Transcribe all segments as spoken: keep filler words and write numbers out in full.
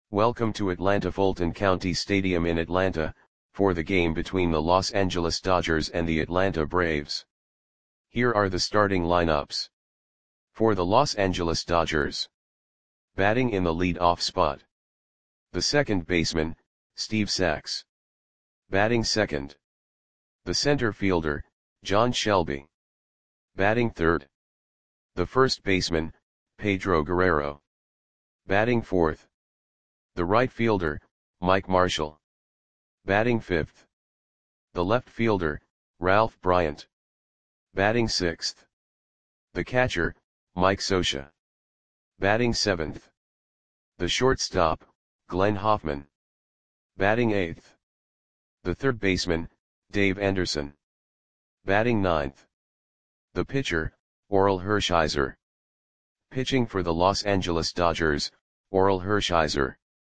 Welcome to Atlanta Fulton County Stadium in Atlanta, for the game between the Los Angeles Dodgers and the Atlanta Braves. Here are the starting lineups. For the Los Angeles Dodgers. Batting in the lead-off spot. The second baseman, Steve Sax. Batting second. The center fielder, John Shelby. Batting third. The first baseman, Pedro Guerrero. Batting fourth. The right fielder, Mike Marshall. Batting fifth. The left fielder, Ralph Bryant. Batting sixth. The catcher, Mike Scioscia. Batting seventh. The shortstop, Glenn Hoffman. Batting eighth. The third baseman, Dave Anderson. Batting ninth. The pitcher, Orel Hershiser. Pitching for the Los Angeles Dodgers, Orel Hershiser.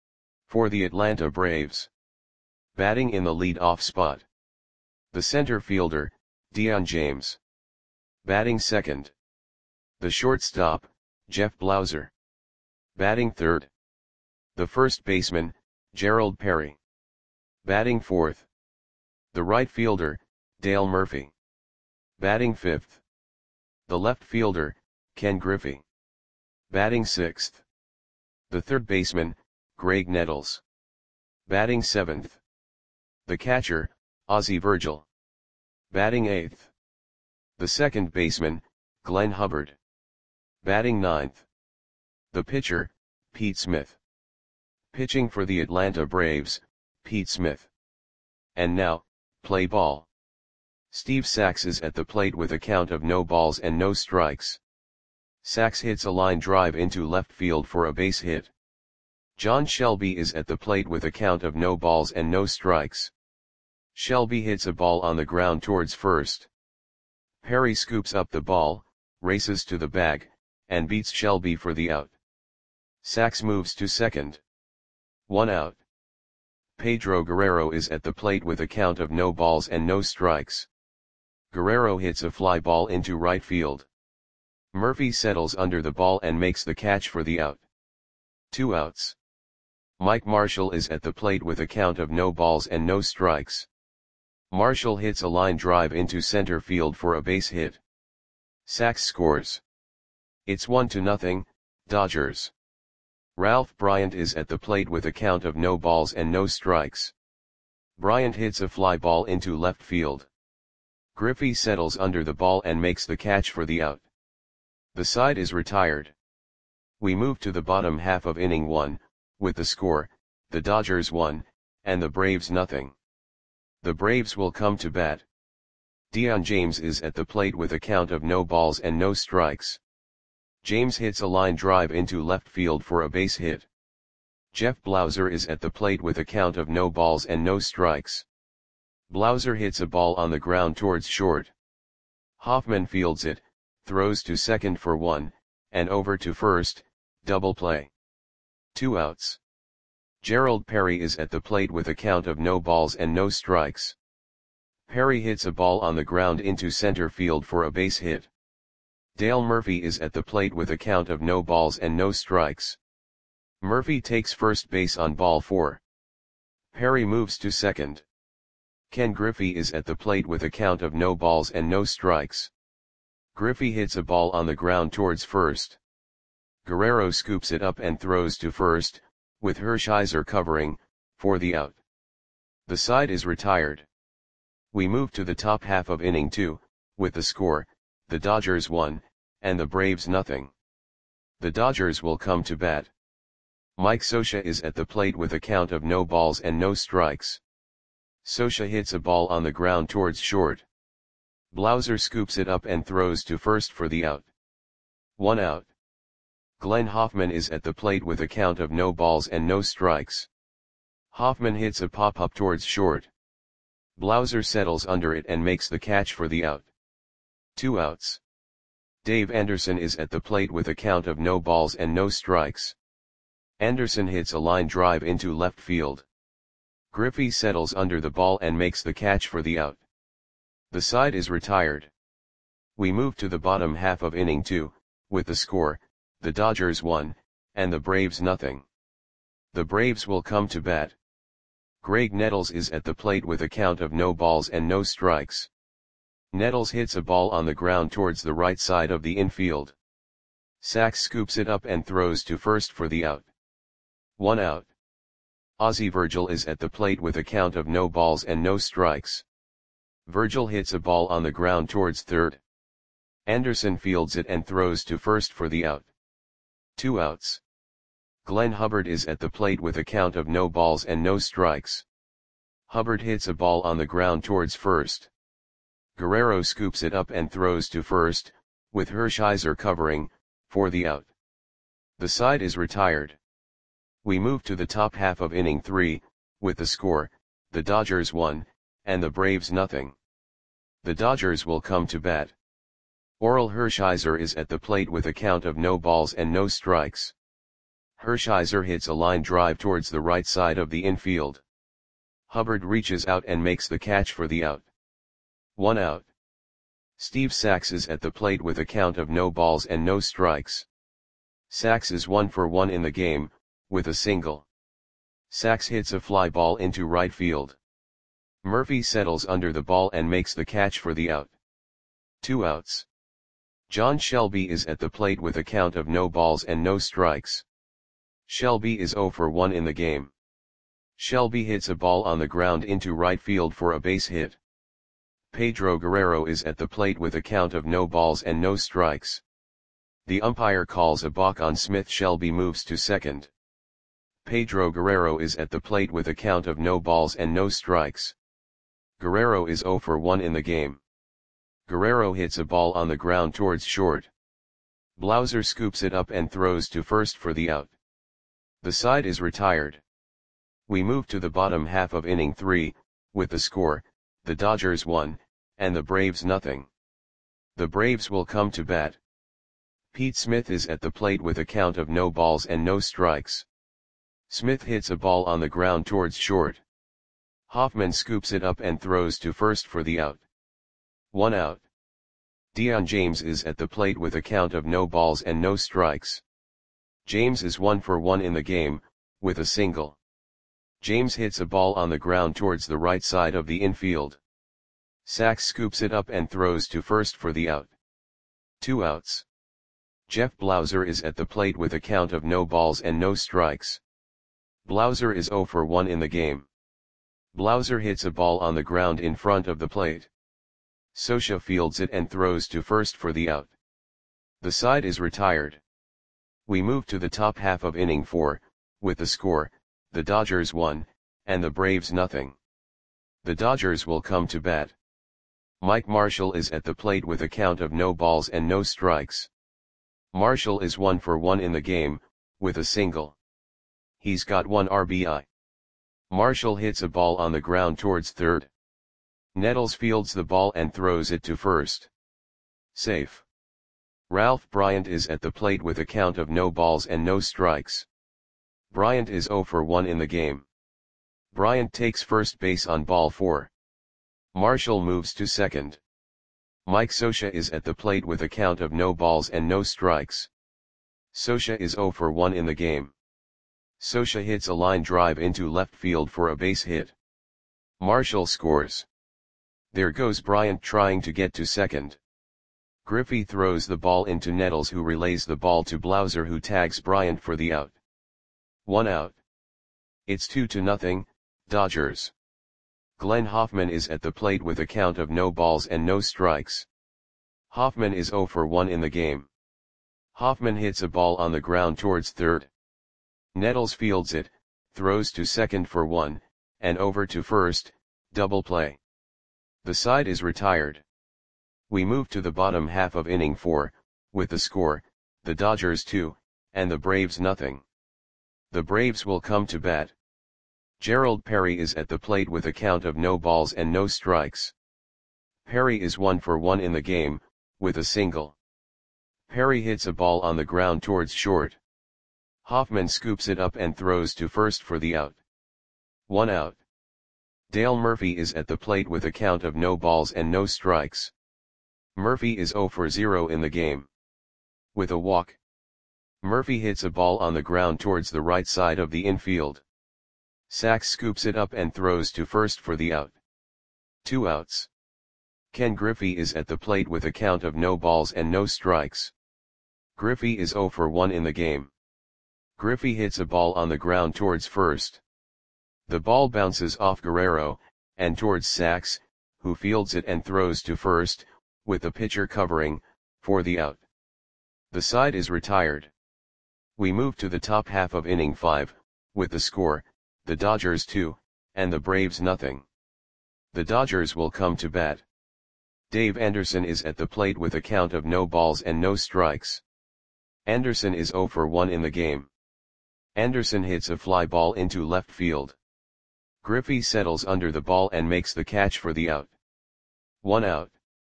For the Atlanta Braves. Batting in the lead-off spot. The center fielder, Dion James. Batting second. The shortstop, Jeff Blauser. Batting third. The first baseman, Gerald Perry. Batting fourth. The right fielder, Dale Murphy. Batting fifth. The left fielder, Ken Griffey. Batting sixth. The third baseman, Greg Nettles. Batting seventh. The catcher, Ozzie Virgil. Batting eighth. The second baseman, Glenn Hubbard. Batting ninth. The pitcher, Pete Smith. Pitching for the Atlanta Braves, Pete Smith. And now, play ball. Steve Sax is at the plate with a count of no balls and no strikes. Sax hits a line drive into left field for a base hit. John Shelby is at the plate with a count of no balls and no strikes. Shelby hits a ball on the ground towards first. Perry scoops up the ball, races to the bag, and beats Shelby for the out. Sax moves to second. One out. Pedro Guerrero is at the plate with a count of no balls and no strikes. Guerrero hits a fly ball into right field. Murphy settles under the ball and makes the catch for the out. Two outs. Mike Marshall is at the plate with a count of no balls and no strikes. Marshall hits a line drive into center field for a base hit. Sax scores. It's one to nothing, Dodgers. Ralph Bryant is at the plate with a count of no balls and no strikes. Bryant hits a fly ball into left field. Griffey settles under the ball and makes the catch for the out. The side is retired. We move to the bottom half of inning one, with the score, the Dodgers one, and the Braves nothing. The Braves will come to bat. Dion James is at the plate with a count of no balls and no strikes. James hits a line drive into left field for a base hit. Jeff Blauser is at the plate with a count of no balls and no strikes. Blauser hits a ball on the ground towards short. Hoffman fields it, throws to second for one, and over to first, double play. Two outs. Gerald Perry is at the plate with a count of no balls and no strikes. Perry hits a ball on the ground into center field for a base hit. Dale Murphy is at the plate with a count of no balls and no strikes. Murphy takes first base on ball four. Perry moves to second. Ken Griffey is at the plate with a count of no balls and no strikes. Griffey hits a ball on the ground towards first. Guerrero scoops it up and throws to first, with Hershiser covering, for the out. The side is retired. We move to the top half of inning two, with the score, the Dodgers one, and the Braves nothing. The Dodgers will come to bat. Mike Scioscia is at the plate with a count of no balls and no strikes. Scioscia hits a ball on the ground towards short. Blauser scoops it up and throws to first for the out. One out. Glenn Hoffman is at the plate with a count of no balls and no strikes. Hoffman hits a pop-up towards short. Blauser settles under it and makes the catch for the out. Two outs. Dave Anderson is at the plate with a count of no balls and no strikes. Anderson hits a line drive into left field. Griffey settles under the ball and makes the catch for the out. The side is retired. We move to the bottom half of inning two, with the score, the Dodgers one, and the Braves nothing. The Braves will come to bat. Greg Nettles is at the plate with a count of no balls and no strikes. Nettles hits a ball on the ground towards the right side of the infield. Sachs scoops it up and throws to first for the out. One out. Ozzie Virgil is at the plate with a count of no balls and no strikes. Virgil hits a ball on the ground towards third. Anderson fields it and throws to first for the out. Two outs. Glenn Hubbard is at the plate with a count of no balls and no strikes. Hubbard hits a ball on the ground towards first. Guerrero scoops it up and throws to first, with Hershiser covering, for the out. The side is retired. We move to the top half of inning three, with the score, the Dodgers one, and the Braves nothing. The Dodgers will come to bat. Orel Hershiser is at the plate with a count of no balls and no strikes. Hershiser hits a line drive towards the right side of the infield. Hubbard reaches out and makes the catch for the out. One out. Steve Sachs is at the plate with a count of no balls and no strikes. Sachs is one for one in the game, with a single. Sachs hits a fly ball into right field. Murphy settles under the ball and makes the catch for the out. Two outs. John Shelby is at the plate with a count of no balls and no strikes. Shelby is zero for one in the game. Shelby hits a ball on the ground into right field for a base hit. Pedro Guerrero is at the plate with a count of no balls and no strikes. The umpire calls a balk on Smith. Shelby moves to second. Pedro Guerrero is at the plate with a count of no balls and no strikes. Guerrero is zero for one in the game. Guerrero hits a ball on the ground towards short. Blauser scoops it up and throws to first for the out. The side is retired. We move to the bottom half of inning three, with the score, the Dodgers one, and the Braves nothing. The Braves will come to bat. Pete Smith is at the plate with a count of no balls and no strikes. Smith hits a ball on the ground towards short. Hoffman scoops it up and throws to first for the out. One out. Dion James is at the plate with a count of no balls and no strikes. James is one for one in the game, with a single. James hits a ball on the ground towards the right side of the infield. Sachs scoops it up and throws to first for the out. Two outs. Jeff Blauser is at the plate with a count of no balls and no strikes. Blauser is zero for one in the game. Blauser hits a ball on the ground in front of the plate. Scioscia fields it and throws to first for the out. The side is retired. We move to the top half of inning four, with the score, the Dodgers one, and the Braves nothing. The Dodgers will come to bat. Mike Marshall is at the plate with a count of no balls and no strikes. Marshall is one for one in the game, with a single. He's got one R B I. Marshall hits a ball on the ground towards third. Nettles fields the ball and throws it to first. Safe. Ralph Bryant is at the plate with a count of no balls and no strikes. Bryant is zero for one in the game. Bryant takes first base on ball four. Marshall moves to second. Mike Scioscia is at the plate with a count of no balls and no strikes. Scioscia is zero for one in the game. Scioscia hits a line drive into left field for a base hit. Marshall scores. There goes Bryant trying to get to second. Griffey throws the ball into Nettles, who relays the ball to Blauser, who tags Bryant for the out. One out. It's two to nothing, Dodgers. Glenn Hoffman is at the plate with a count of no balls and no strikes. Hoffman is zero for one in the game. Hoffman hits a ball on the ground towards third. Nettles fields it, throws to second for one, and over to first, double play. The side is retired. We move to the bottom half of inning four, with the score, the Dodgers two, and the Braves nothing. The Braves will come to bat. Gerald Perry is at the plate with a count of no balls and no strikes. Perry is one for one in the game, with a single. Perry hits a ball on the ground towards short. Hoffman scoops it up and throws to first for the out. One out. Dale Murphy is at the plate with a count of no balls and no strikes. Murphy is zero for zero in the game. With a walk. Murphy hits a ball on the ground towards the right side of the infield. Sachs scoops it up and throws to first for the out. Two outs. Ken Griffey is at the plate with a count of no balls and no strikes. Griffey is oh for one in the game. Griffey hits a ball on the ground towards first. The ball bounces off Guerrero, and towards Sachs, who fields it and throws to first, with the pitcher covering, for the out. The side is retired. We move to the top half of inning five, with the score, the Dodgers two, and the Braves nothing. The Dodgers will come to bat. Dave Anderson is at the plate with a count of no balls and no strikes. Anderson is oh for one in the game. Anderson hits a fly ball into left field. Griffey settles under the ball and makes the catch for the out. One out.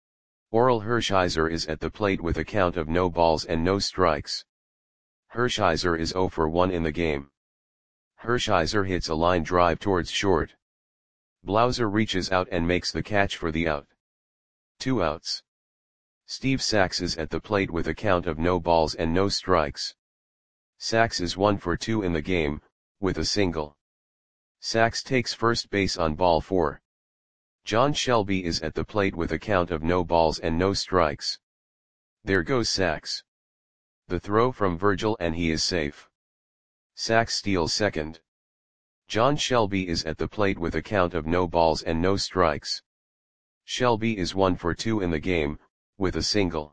Orel Hershiser is at the plate with a count of no balls and no strikes. Hershiser is oh for one in the game. Hershiser hits a line drive towards short. Blauser reaches out and makes the catch for the out. Two outs. Steve Sachs is at the plate with a count of no balls and no strikes. Sachs is one for two in the game, with a single. Sachs takes first base on ball four. John Shelby is at the plate with a count of no balls and no strikes. There goes Sachs. The throw from Virgil and he is safe. Sachs steals second. John Shelby is at the plate with a count of no balls and no strikes. Shelby is one for two in the game, with a single.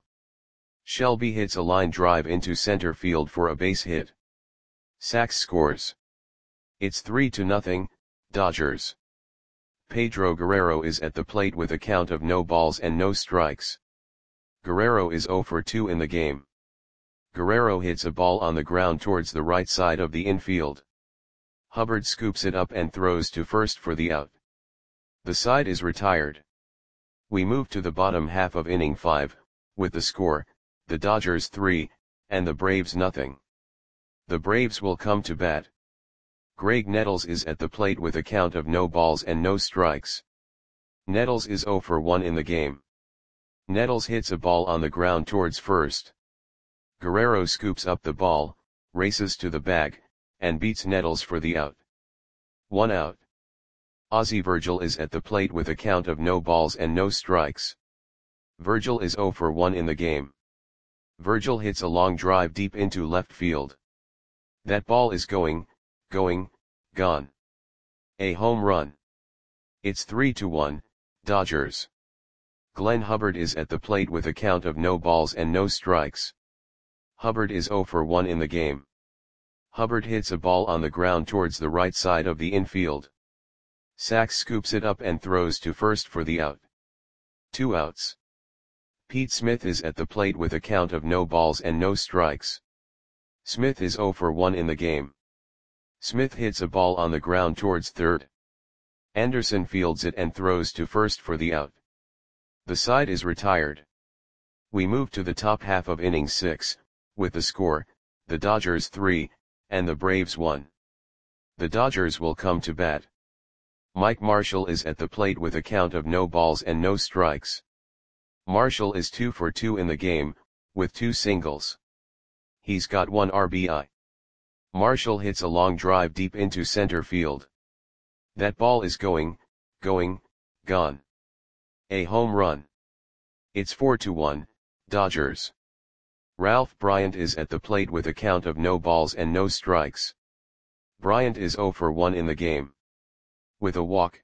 Shelby hits a line drive into center field for a base hit. Sachs scores. It's three to nothing, Dodgers. Pedro Guerrero is at the plate with a count of no balls and no strikes. Guerrero is oh for two in the game. Guerrero hits a ball on the ground towards the right side of the infield. Hubbard scoops it up and throws to first for the out. The side is retired. We move to the bottom half of inning five, with the score, the Dodgers three, and the Braves nothing. The Braves will come to bat. Greg Nettles is at the plate with a count of no balls and no strikes. Nettles is oh for one in the game. Nettles hits a ball on the ground towards first. Guerrero scoops up the ball, races to the bag, and beats Nettles for the out. One out. Ozzie Virgil is at the plate with a count of no balls and no strikes. Virgil is oh for one in the game. Virgil hits a long drive deep into left field. That ball is going, going, gone. A home run. It's three to one, Dodgers. Glenn Hubbard is at the plate with a count of no balls and no strikes. Hubbard is oh for one in the game. Hubbard hits a ball on the ground towards the right side of the infield. Sachs scoops it up and throws to first for the out. Two outs. Pete Smith is at the plate with a count of no balls and no strikes. Smith is oh for one in the game. Smith hits a ball on the ground towards third. Anderson fields it and throws to first for the out. The side is retired. We move to the top half of inning six, with the score, the Dodgers three, and the Braves one. The Dodgers will come to bat. Mike Marshall is at the plate with a count of no balls and no strikes. Marshall is two for two in the game, with two singles. He's got one R B I. Marshall hits a long drive deep into center field. That ball is going, going, gone. A home run. It's four to one, Dodgers. Ralph Bryant is at the plate with a count of no balls and no strikes. Bryant is oh for one in the game. With a walk.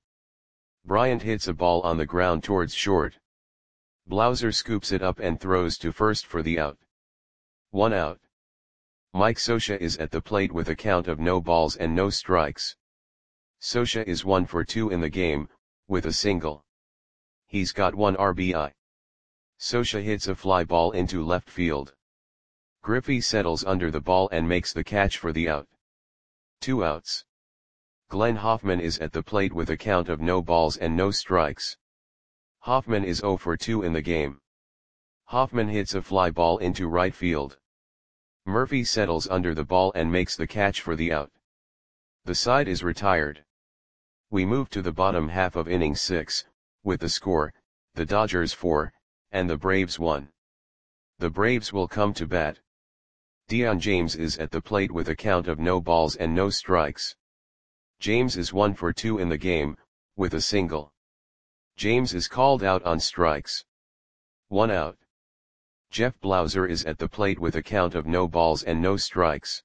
Bryant hits a ball on the ground towards short. Blauser scoops it up and throws to first for the out. One out. Mike Scioscia is at the plate with a count of no balls and no strikes. Scioscia is one for two in the game, with a single. He's got one R B I. Scioscia hits a fly ball into left field. Griffey settles under the ball and makes the catch for the out. Two outs. Glenn Hoffman is at the plate with a count of no balls and no strikes. Hoffman is oh for two in the game. Hoffman hits a fly ball into right field. Murphy settles under the ball and makes the catch for the out. The side is retired. We move to the bottom half of inning six, with the score, the Dodgers four, and the Braves one. The Braves will come to bat. Dion James is at the plate with a count of no balls and no strikes. James is one for two in the game, with a single. James is called out on strikes. One out. Jeff Blauser is at the plate with a count of no balls and no strikes.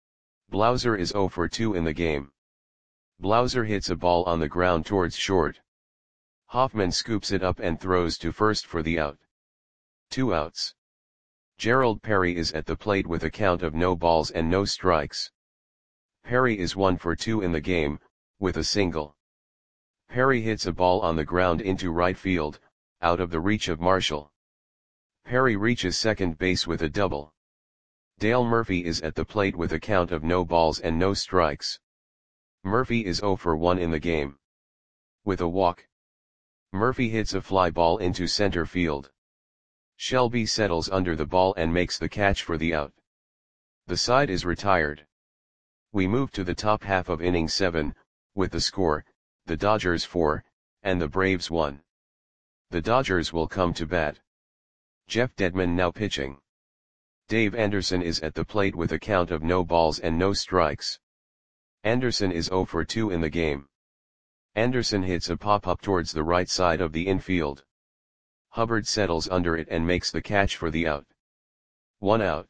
Blauser is zero for two in the game. Blauser hits a ball on the ground towards short. Hoffman scoops it up and throws to first for the out. Two outs. Gerald Perry is at the plate with a count of no balls and no strikes. Perry is one for two in the game, with a single. Perry hits a ball on the ground into right field, out of the reach of Marshall. Perry reaches second base with a double. Dale Murphy is at the plate with a count of no balls and no strikes. Murphy is zero for one in the game. With a walk. Murphy hits a fly ball into center field. Shelby settles under the ball and makes the catch for the out. The side is retired. We move to the top half of inning seven, with the score, the Dodgers four, and the Braves one. The Dodgers will come to bat. Jeff Dedman now pitching. Dave Anderson is at the plate with a count of no balls and no strikes. Anderson is zero for two in the game. Anderson hits a pop-up towards the right side of the infield. Hubbard settles under it and makes the catch for the out. One out.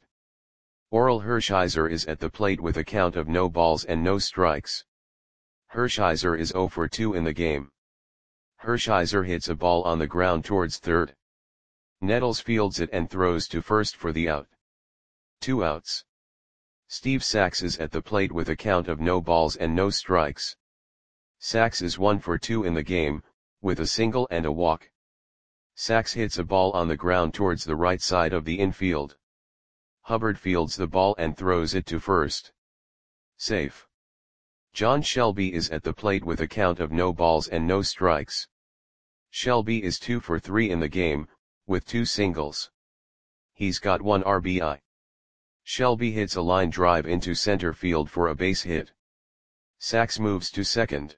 Orel Hershiser is at the plate with a count of no balls and no strikes. Hershiser is zero for two in the game. Hershiser hits a ball on the ground towards third. Nettles fields it and throws to first for the out. Two outs. Steve Sax is at the plate with a count of no balls and no strikes. Sax is one for two in the game, with a single and a walk. Sax hits a ball on the ground towards the right side of the infield. Hubbard fields the ball and throws it to first. Safe. John Shelby is at the plate with a count of no balls and no strikes. Shelby is two for three in the game, with two singles. He's got one R B I. Shelby hits a line drive into center field for a base hit. Sax moves to second.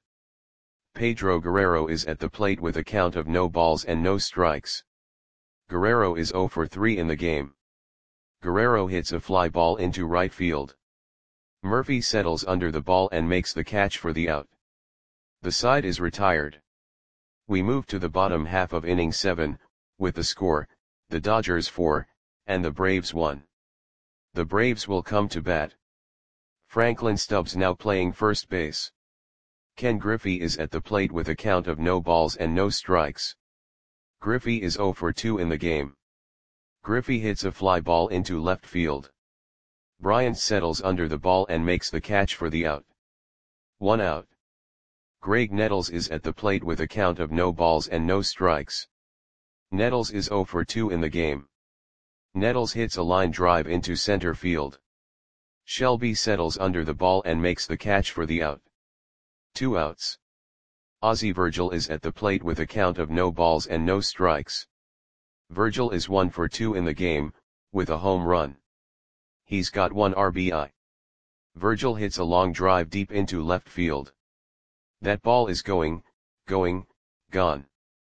Pedro Guerrero is at the plate with a count of no balls and no strikes. Guerrero is zero for three in the game. Guerrero hits a fly ball into right field. Murphy settles under the ball and makes the catch for the out. The side is retired. We move to the bottom half of inning seven, with the score, the Dodgers four, and the Braves one. The Braves will come to bat. Franklin Stubbs now playing first base. Ken Griffey is at the plate with a count of no balls and no strikes. Griffey is zero for two in the game. Griffey hits a fly ball into left field. Bryant settles under the ball and makes the catch for the out. One out. Greg Nettles is at the plate with a count of no balls and no strikes. Nettles is zero for two in the game. Nettles hits a line drive into center field. Shelby settles under the ball and makes the catch for the out. Two outs. Ozzie Virgil is at the plate with a count of no balls and no strikes. Virgil is one for two in the game, with a home run. He's got one R B I. Virgil hits a long drive deep into left field. That ball is going, going, gone.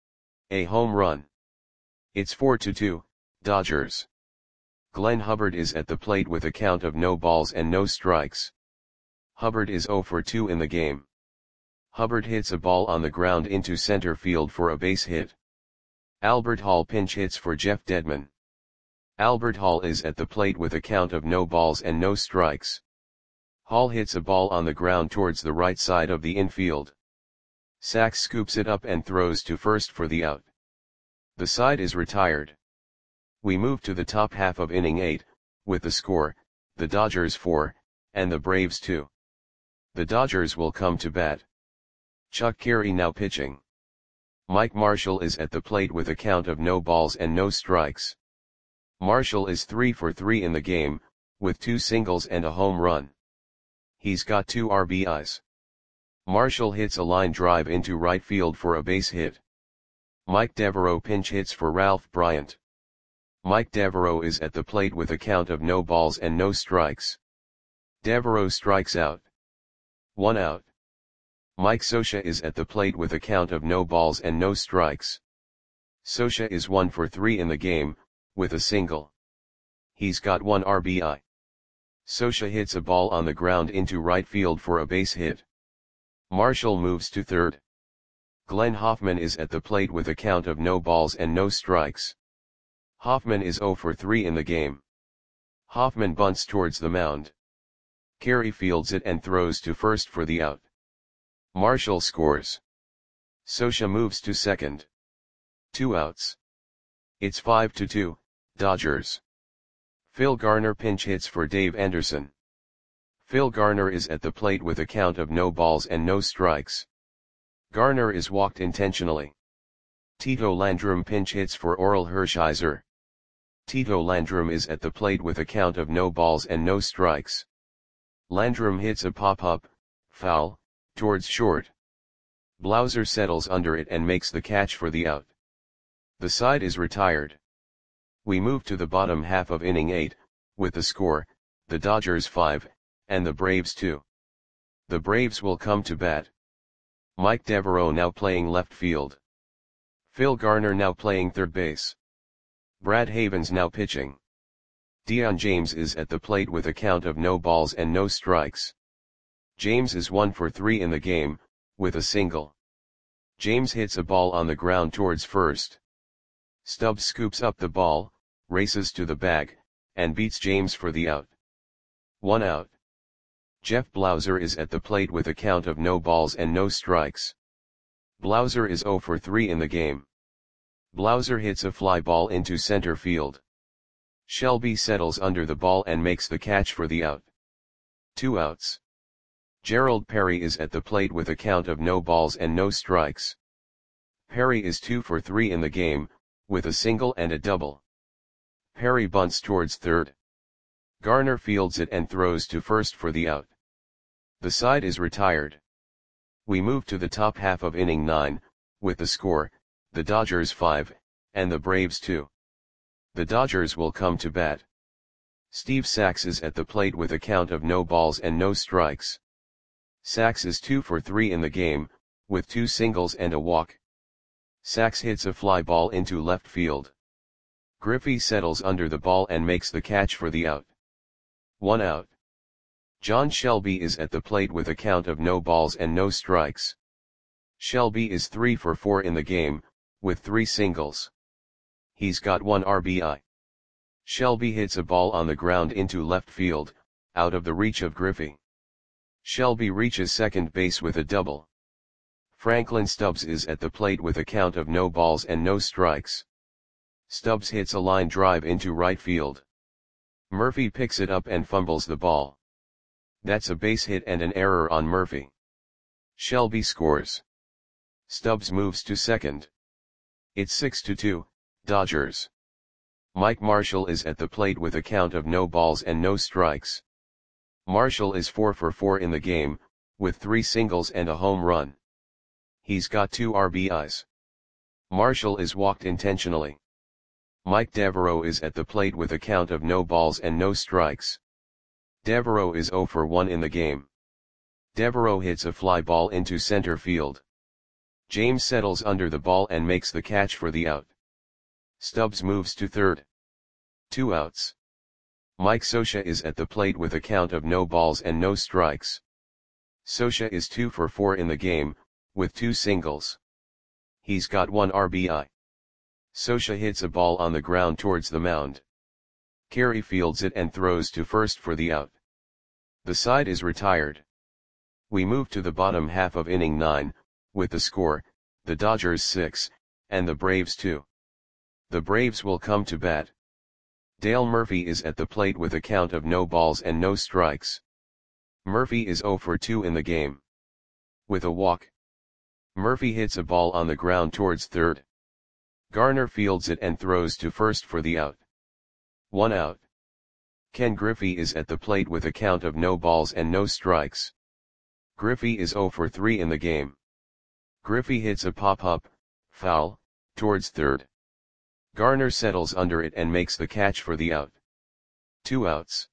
A home run. It's four to two, Dodgers. Glenn Hubbard is at the plate with a count of no balls and no strikes. Hubbard is zero for two in the game. Hubbard hits a ball on the ground into center field for a base hit. Albert Hall pinch hits for Jeff Dedman. Albert Hall is at the plate with a count of no balls and no strikes. Hall hits a ball on the ground towards the right side of the infield. Sax scoops it up and throws to first for the out. The side is retired. We move to the top half of inning eight, with the score, the Dodgers four, and the Braves two. The Dodgers will come to bat. Chuck Carey now pitching. Mike Marshall is at the plate with a count of no balls and no strikes. Marshall is three for three in the game, with two singles and a home run. He's got two R B Is. Marshall hits a line drive into right field for a base hit. Mike Devereaux pinch hits for Ralph Bryant. Mike Devereaux is at the plate with a count of no balls and no strikes. Devereaux strikes out. One out. Mike Scioscia is at the plate with a count of no balls and no strikes. Scioscia is one for three in the game, with a single. He's got one R B I. Scioscia hits a ball on the ground into right field for a base hit. Marshall moves to third. Glenn Hoffman is at the plate with a count of no balls and no strikes. Hoffman is zero for three in the game. Hoffman bunts towards the mound. Carey fields it and throws to first for the out. Marshall scores. Scioscia moves to second. Two outs. It's five to two, Dodgers. Phil Garner pinch hits for Dave Anderson. Phil Garner is at the plate with a count of no balls and no strikes. Garner is walked intentionally. Tito Landrum pinch hits for Orel Hershiser. Tito Landrum is at the plate with a count of no balls and no strikes. Landrum hits a pop-up, foul, towards short. Blauser settles under it and makes the catch for the out. The side is retired. We move to the bottom half of inning eight, with the score, the Dodgers five, and the Braves two. The Braves will come to bat. Mike Devereaux now playing left field. Phil Garner now playing third base. Brad Havens now pitching. Dion James is at the plate with a count of no balls and no strikes. James is one for three in the game, with a single. James hits a ball on the ground towards first. Stubbs scoops up the ball, races to the bag, and beats James for the out. One out. Jeff Blauser is at the plate with a count of no balls and no strikes. Blauser is zero for three in the game. Blauser hits a fly ball into center field. Shelby settles under the ball and makes the catch for the out. Two outs. Gerald Perry is at the plate with a count of no balls and no strikes. Perry is two for three in the game, with a single and a double. Perry bunts towards third. Garner fields it and throws to first for the out. The side is retired. We move to the top half of inning nine, with the score, the Dodgers five, and the Braves two. The Dodgers will come to bat. Steve Sax is at the plate with a count of no balls and no strikes. Sax is two for three in the game, with two singles and a walk. Sax hits a fly ball into left field. Griffey settles under the ball and makes the catch for the out. One out. John Shelby is at the plate with a count of no balls and no strikes. Shelby is three for four in the game, with three singles. He's got one R B I. Shelby hits a ball on the ground into left field, out of the reach of Griffey. Shelby reaches second base with a double. Franklin Stubbs is at the plate with a count of no balls and no strikes. Stubbs hits a line drive into right field. Murphy picks it up and fumbles the ball. That's a base hit and an error on Murphy. Shelby scores. Stubbs moves to second. It's six to two, Dodgers. Mike Marshall is at the plate with a count of no balls and no strikes. Marshall is four for four in the game, with three singles and a home run. He's got two R B Is. Marshall is walked intentionally. Mike Devereaux is at the plate with a count of no balls and no strikes. Devereaux is zero for one in the game. Devereaux hits a fly ball into center field. James settles under the ball and makes the catch for the out. Stubbs moves to third. Two outs. Mike Scioscia is at the plate with a count of no balls and no strikes. Scioscia is two for four in the game, with two singles. He's got one R B I. Scioscia hits a ball on the ground towards the mound. Carey fields it and throws to first for the out. The side is retired. We move to the bottom half of inning nine, with the score, the Dodgers six, and the Braves two. The Braves will come to bat. Dale Murphy is at the plate with a count of no balls and no strikes. Murphy is zero for two in the game. With a walk. Murphy hits a ball on the ground towards third. Garner fields it and throws to first for the out. One out. Ken Griffey is at the plate with a count of no balls and no strikes. Griffey is zero for three in the game. Griffey hits a pop-up, foul, towards third. Garner settles under it and makes the catch for the out. Two outs.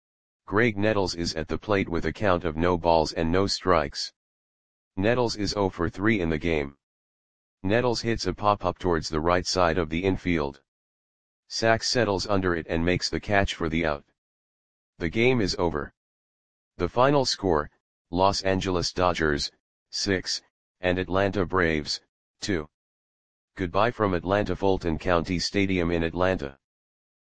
Greg Nettles is at the plate with a count of no balls and no strikes. Nettles is zero for three in the game. Nettles hits a pop-up towards the right side of the infield. Sax settles under it and makes the catch for the out. The game is over. The final score, Los Angeles Dodgers, six, and Atlanta Braves, two. Goodbye from Atlanta Fulton County Stadium in Atlanta.